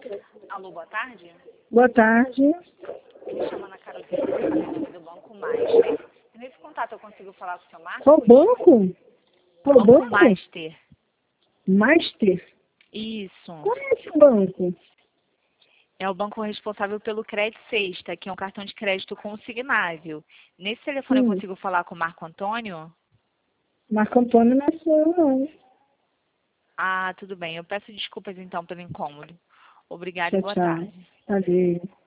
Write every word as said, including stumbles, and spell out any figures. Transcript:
Alô, boa tarde. Boa tarde. Me chama Ana Carolina, do Banco Master. Nesse contato eu consigo falar com o seu Marcos? Qual banco? Qual Banco banco? Master. Master? Isso. Qual é esse banco? É o banco responsável pelo Crédito Sexta, que é um cartão de crédito consignável. Nesse telefone Sim. eu consigo falar com o Marco Antônio? Marco Antônio não é seu, não. Ah, tudo bem. Eu peço desculpas então pelo incômodo. Obrigada e Tchau, boa tchau. tarde. Adeus.